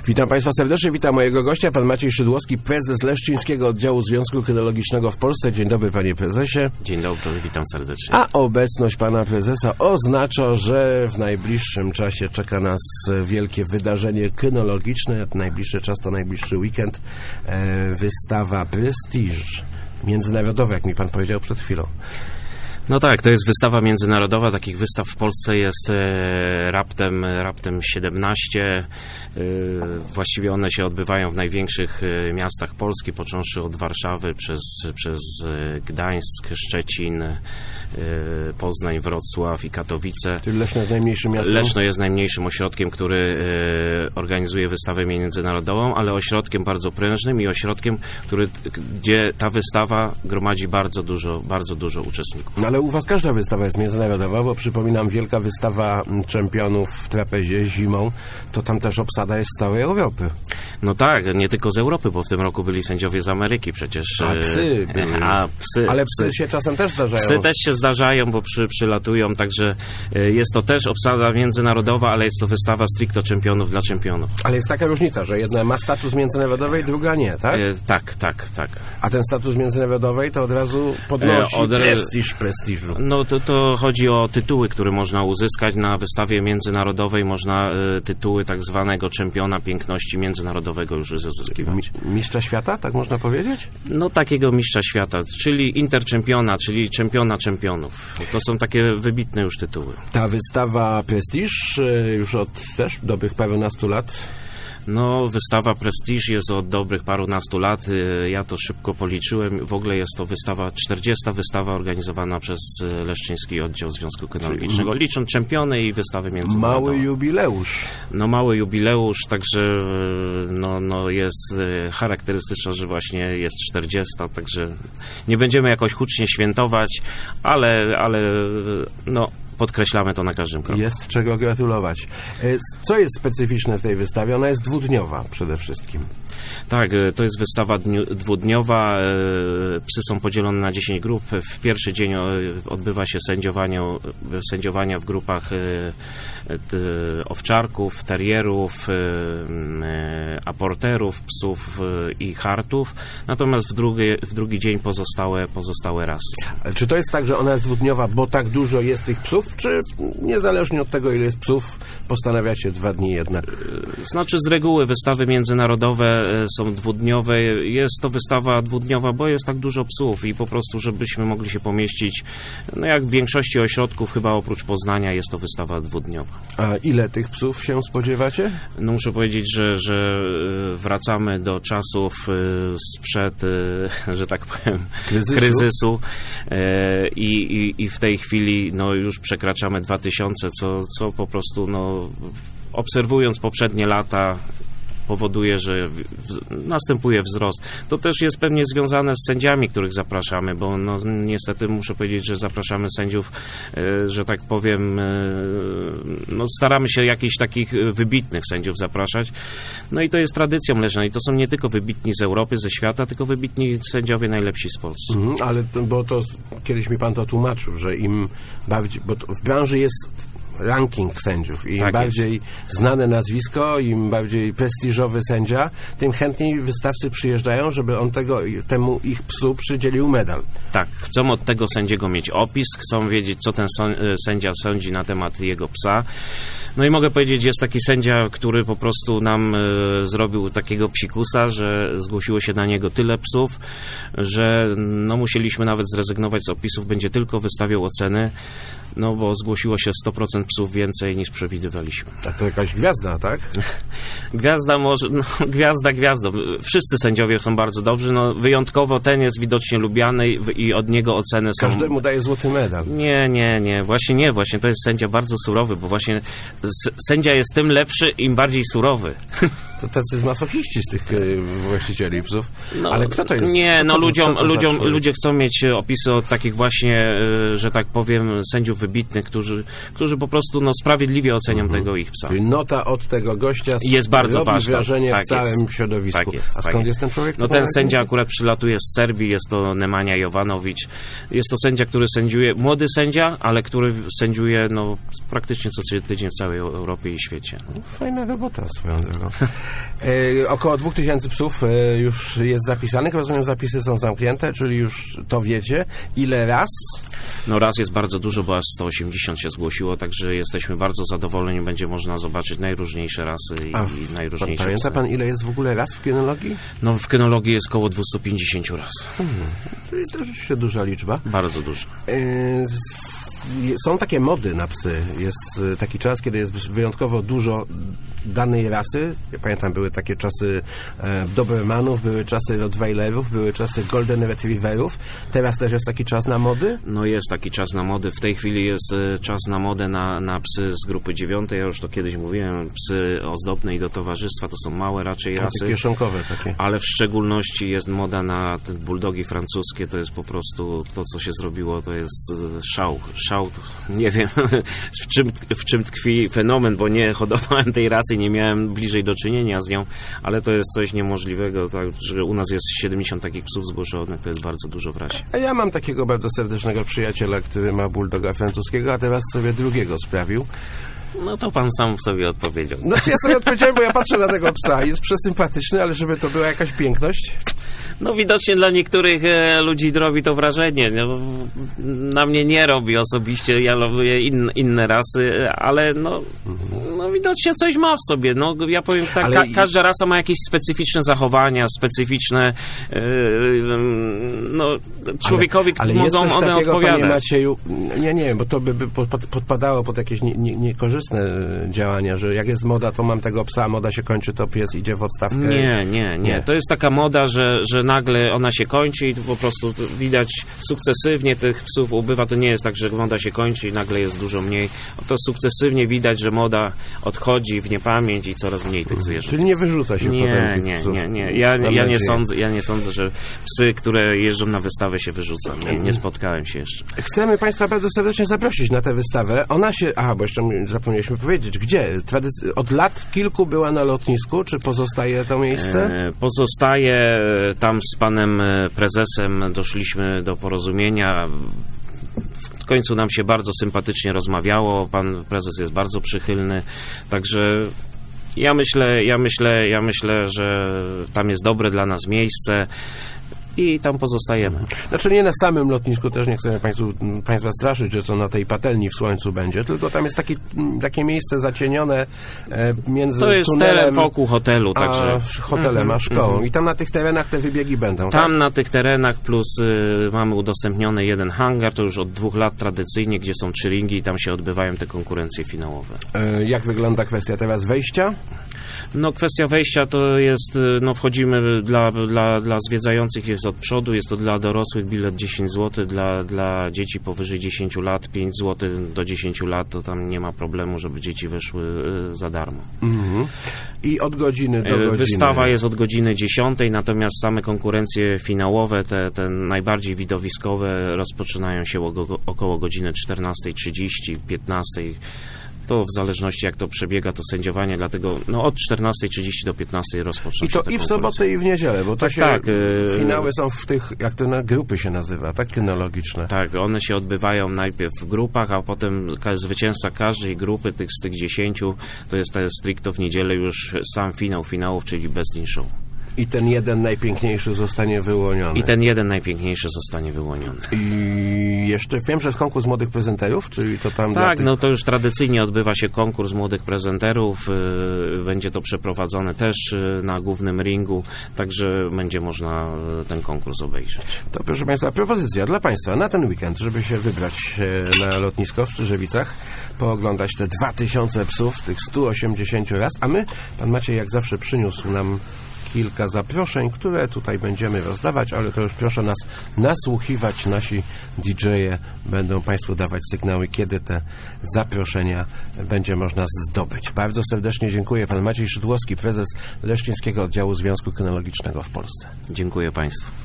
Witam Państwa serdecznie, witam mojego gościa, pan Maciej Szydłowski, prezes Leszczyńskiego Oddziału Związku Kynologicznego w Polsce. Dzień dobry, panie prezesie. Dzień dobry, witam serdecznie. A obecność pana prezesa oznacza, że w najbliższym czasie czeka nas wielkie wydarzenie kynologiczne. Najbliższy czas to najbliższy weekend. Wystawa Prestige międzynarodowa, jak mi pan powiedział przed chwilą. No tak, to jest wystawa międzynarodowa. Takich wystaw w Polsce jest raptem 17. Właściwie one się odbywają w największych miastach Polski, począwszy od Warszawy przez Gdańsk, Szczecin, Poznań, Wrocław i Katowice. Czyli Leszno jest najmniejszym miastem? Leszno jest najmniejszym ośrodkiem, który organizuje wystawę międzynarodową, ale ośrodkiem bardzo prężnym i ośrodkiem, gdzie ta wystawa gromadzi bardzo dużo uczestników. No ale u was każda wystawa jest międzynarodowa, bo przypominam, wielka wystawa czempionów w trapezie zimą, to tam też obsada jest z całej Europy. No tak, nie tylko z Europy, bo w tym roku byli sędziowie z Ameryki przecież. A psy były. Ale psy się czasem też zdarzają. Psy też się zdarzają, bo przylatują, także jest to też obsada międzynarodowa, ale jest to wystawa stricto czempionów dla czempionów. Ale jest taka różnica, że jedna ma status międzynarodowej, druga nie, tak? Tak. A ten status międzynarodowej to od razu podnosi prestiżu. No to chodzi o tytuły, które można uzyskać na wystawie międzynarodowej. Można tytuły tak zwanego czempiona piękności międzynarodowego już uzyskiwać. Mistrza świata, tak można powiedzieć? No takiego mistrza świata, czyli interczempiona, czyli czempiona czempionów. To są takie wybitne już tytuły. Ta wystawa Prestige już od też dobrych parunastu lat. No, wystawa Prestige jest od dobrych parunastu lat. Ja to szybko policzyłem. W ogóle jest to 40. wystawa organizowana przez Leszczyński Oddział Związku Kynologicznego. Licząc czempiony i wystawy międzynarodowe. Mały jubileusz. No, mały jubileusz, także no jest charakterystyczne, że właśnie jest 40. Także nie będziemy jakoś hucznie świętować, ale no podkreślamy to na każdym kroku. Jest czego gratulować. Co jest specyficzne w tej wystawie? Ona jest dwudniowa przede wszystkim. Tak, to jest wystawa dwudniowa. Psy są podzielone na 10 grup. W pierwszy dzień odbywa się sędziowania w grupach owczarków, terierów, aporterów, psów i hartów. Natomiast w drugi dzień pozostałe rasy. Ale czy to jest tak, że ona jest dwudniowa, bo tak dużo jest tych psów, czy niezależnie od tego, ile jest psów, postanawiacie 2 dni jednak? Znaczy z reguły wystawy międzynarodowe są dwudniowe. Jest to wystawa dwudniowa, bo jest tak dużo psów i po prostu, żebyśmy mogli się pomieścić, no jak w większości ośrodków, chyba oprócz Poznania, jest to wystawa dwudniowa. A ile tych psów się spodziewacie? No muszę powiedzieć, że wracamy do czasów sprzed, że tak powiem, kryzysu i w tej chwili no już przekraczamy 2000, co po prostu no obserwując poprzednie lata powoduje, że następuje wzrost. To też jest pewnie związane z sędziami, których zapraszamy, bo no, niestety muszę powiedzieć, że zapraszamy sędziów, że tak powiem, no, staramy się jakichś takich wybitnych sędziów zapraszać. No i to jest tradycją Leszna i to są nie tylko wybitni z Europy, ze świata, tylko wybitni sędziowie najlepsi z Polski. Ale bo to kiedyś mi pan to tłumaczył, że im bardziej, bo w branży jest ranking sędziów i im bardziej znane nazwisko, im bardziej prestiżowy sędzia, tym chętniej wystawcy przyjeżdżają, żeby on temu ich psu przydzielił medal. Tak, chcą od tego sędziego mieć opis, chcą wiedzieć, co ten sędzia sądzi na temat jego psa. No i mogę powiedzieć, jest taki sędzia, który po prostu nam zrobił takiego psikusa, że zgłosiło się na niego tyle psów, że no musieliśmy nawet zrezygnować z opisów, będzie tylko wystawiał oceny, no bo zgłosiło się 100% psów więcej niż przewidywaliśmy. A to jakaś gwiazda, tak? Gwiazda może, no gwiazda. Wszyscy sędziowie są bardzo dobrzy, no wyjątkowo ten jest widocznie lubiany i od niego oceny są... Każdemu daje złoty medal. Nie, właśnie to jest sędzia bardzo surowy, bo właśnie sędzia jest tym lepszy, im bardziej surowy. To tacy masochiści z tych właścicieli psów. No, ale kto to jest? Nie, no ludzie chcą mieć opisy od takich właśnie, że tak powiem, sędziów wybitnych, którzy po prostu no, sprawiedliwie ocenią tego ich psa. Czyli nota od tego gościa jest bardzo robi ważna. wrażenie w całym środowisku. A skąd jest ten człowiek? No ten sędzia akurat przylatuje z Serbii, jest to Nemanja Jovanowicz. Jest to sędzia, który sędziuje, młody sędzia, ale który sędziuje no, praktycznie co tydzień w całej Europie i świecie. Fajna robota swoją drogą. Około 2000 psów już jest zapisanych. Rozumiem, zapisy są zamknięte, czyli już to wiecie. Ile ras? No ras jest bardzo dużo, bo aż 180 się zgłosiło, także jesteśmy bardzo zadowoleni. Będzie można zobaczyć najróżniejsze rasy i najróżniejsze pamięta pan, ile jest w ogóle ras w kynologii? No w kynologii jest około 250 ras. Czyli to rzeczywiście duża liczba. Bardzo duża. Są takie mody na psy. Jest taki czas, kiedy jest wyjątkowo dużo danej rasy. Ja pamiętam, były takie czasy Dobermanów, były czasy Rottweilerów, były czasy Golden Retrieverów. Teraz też jest taki czas na mody? No jest taki czas na mody. W tej chwili jest czas na modę na psy z grupy 9. Ja już to kiedyś mówiłem. Psy ozdobne i do towarzystwa to są małe raczej rasy. Takie kieszonkowe takie. Ale w szczególności jest moda na te bulldogi francuskie. To jest po prostu to, co się zrobiło, to jest szał. Nie wiem, w czym tkwi fenomen, bo nie hodowałem tej rasy, nie miałem bliżej do czynienia z nią, ale to jest coś niemożliwego, tak, że u nas jest 70 takich psów zgłoszonych, to jest bardzo dużo w rasie. A ja mam takiego bardzo serdecznego przyjaciela, który ma bulldoga francuskiego, a teraz sobie drugiego sprawił. No to pan sam sobie odpowiedział. No ja sobie odpowiedziałem, bo ja patrzę na tego psa, jest przesympatyczny, ale żeby to była jakaś piękność. No widocznie dla niektórych ludzi robi to wrażenie. No, na mnie nie robi osobiście, ja lubię inne rasy, ale no widocznie coś ma w sobie. No ja powiem tak, każda rasa ma jakieś specyficzne zachowania, specyficzne człowiekowi ale mogą one takiego, odpowiadać. Panie Macieju, nie, bo to by podpadało pod jakieś niekorzystne działania, że jak jest moda, to mam tego psa, moda się kończy, to pies idzie w odstawkę. Nie. To jest taka moda, że nagle ona się kończy i po prostu widać sukcesywnie tych psów ubywa. To nie jest tak, że moda się kończy i nagle jest dużo mniej. To sukcesywnie widać, że moda odchodzi w niepamięć i coraz mniej tych zwierząt. Czyli nie wyrzuca się potem tych psów? Nie. Ja nie sądzę, że psy, które jeżdżą na wystawę, się wyrzuca. Nie spotkałem się jeszcze. Chcemy Państwa bardzo serdecznie zaprosić na tę wystawę. Ona się... bo jeszcze zapomnieliśmy powiedzieć. Gdzie? Od lat kilku była na lotnisku. Czy pozostaje to miejsce? Pozostaje. Tam z panem prezesem doszliśmy do porozumienia. W końcu nam się bardzo sympatycznie rozmawiało. Pan prezes jest bardzo przychylny. Także ja myślę, że tam jest dobre dla nas miejsce. I tam pozostajemy. Znaczy nie na samym lotnisku, też nie chcemy Państwa straszyć, że co na tej patelni w słońcu będzie, tylko tam jest takie miejsce zacienione między tunelem... To jest teren wokół hotelu, także... hotelem, a szkołą. I tam na tych terenach te wybiegi będą, tam tak? Na tych terenach plus mamy udostępniony jeden hangar, to już od 2 lat tradycyjnie, gdzie są 3 ringi i tam się odbywają te konkurencje finałowe. Jak wygląda kwestia teraz wejścia? No kwestia wejścia to jest, wchodzimy dla zwiedzających jest od przodu, jest to dla dorosłych bilet 10 zł, dla dzieci powyżej 10 lat 5 zł, do 10 lat to tam nie ma problemu, żeby dzieci weszły za darmo. I od godziny do godziny? Wystawa jest od godziny 10, natomiast same konkurencje finałowe, te najbardziej widowiskowe rozpoczynają się około godziny 14:30, 15:00. To w zależności jak to przebiega, to sędziowanie, dlatego od 14:30 do 15:00 rozpoczyna się. I to i w sobotę, i w niedzielę, bo to tak. Finały są w tych, jak to na grupy się nazywa, tak? Kynologiczne. Tak, one się odbywają najpierw w grupach, a potem zwycięzca każdej grupy, z tych 10, to jest stricto w niedzielę już sam finał finałów, czyli Best in Show. I ten jeden najpiękniejszy zostanie wyłoniony. I jeszcze wiem, że jest konkurs młodych prezenterów, czyli to tam... Tak, to już tradycyjnie odbywa się konkurs młodych prezenterów. Będzie to przeprowadzone też na głównym ringu, także będzie można ten konkurs obejrzeć. To proszę Państwa, propozycja dla Państwa na ten weekend, żeby się wybrać na lotnisko w Czyżewicach, pooglądać te 2000 psów, tych 180 raz, a my, pan Maciej jak zawsze przyniósł nam kilka zaproszeń, które tutaj będziemy rozdawać, ale to już proszę nas nasłuchiwać. Nasi DJ-e będą Państwu dawać sygnały, kiedy te zaproszenia będzie można zdobyć. Bardzo serdecznie dziękuję. Pan Maciej Szydłowski, prezes Leszczyńskiego Oddziału Związku Kynologicznego w Polsce. Dziękuję Państwu.